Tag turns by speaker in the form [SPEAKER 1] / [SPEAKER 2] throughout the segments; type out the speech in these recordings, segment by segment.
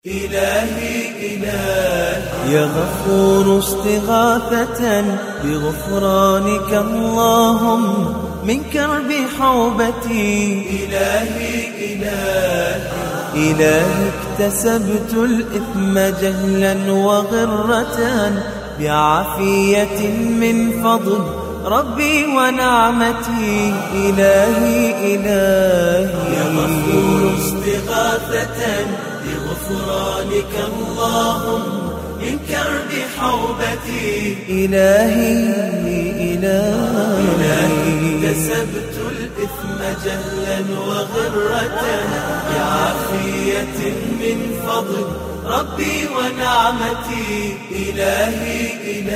[SPEAKER 1] إلهي إلهي يا غفور استغاثة بغفرانك اللهم من كرب حوبتي. إلهي إلهي اكتسبت الإثم جهلا وغرة بعافية من فضل ربي ونعمتي. إلهي يا غفور استغاثة بغفرانك اللهم من كرب حوبتي. إلهي اكتسبت الإثم جهلا وغرة بعافية من فضل ربي ونعمتي. إلهي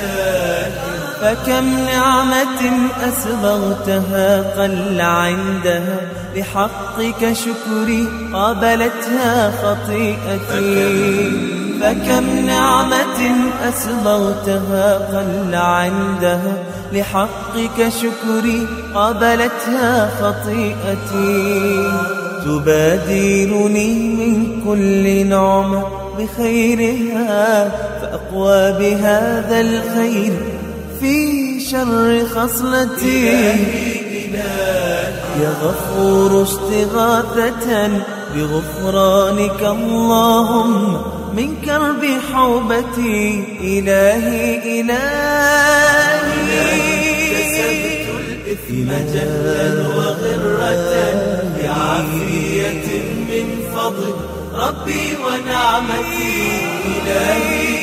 [SPEAKER 1] فكم نعمة أسبغتها قل عندها لحقك شكري قابلتها خطيئتي. فكم نعمة أسبغتها قل عندها لحقك شكري قابلتها خطيئتي. تبادلني من كل نعمة بخيرها فأقوى بهذا الخير في شر خصلتي. يا غفور استغاثة بغفرانك اللهم من كرب حوبتي. إلهي كسبت الإثم جهلا وغرة بعافية من فضل ربي ونعمتي. إلهي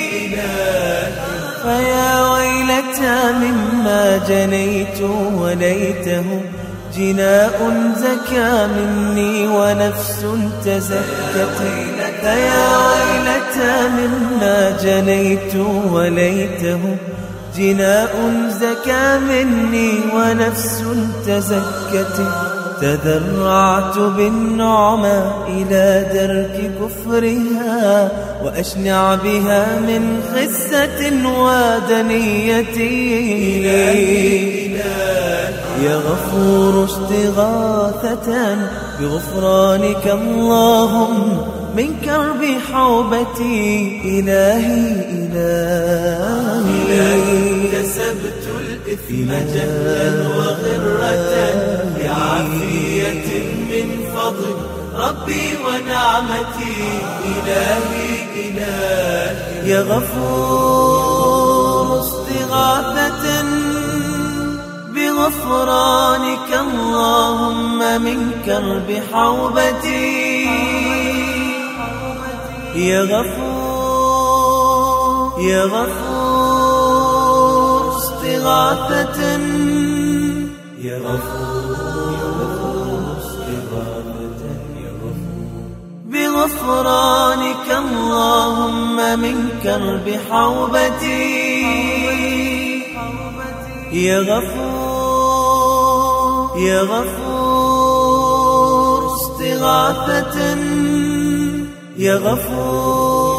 [SPEAKER 1] فيا ويلتى مما جنيت وليته جناء زكى مني ونفس تزكت. فيا ويلتى مما جنيت وليته جناء زكى مني ونفس تزكت. تذرعت بالنعمى إلى درك كفرها وأشنع بها من خسة ودنيتي. يا غفور استغاثة بغفرانك اللهم من كرب حوبتي. إلهي كسبت الإثم جهلا وغرة بعافية من فضل ربي ونعمتي. إلهي يا غفور استغاثة بغفرانك اللهم من كرب حوبتي. يا غفور استغاثة يا غفور استغاثة بغفرانك اللهم من كرب حوبتي. يا غفور استغاثة يا غفور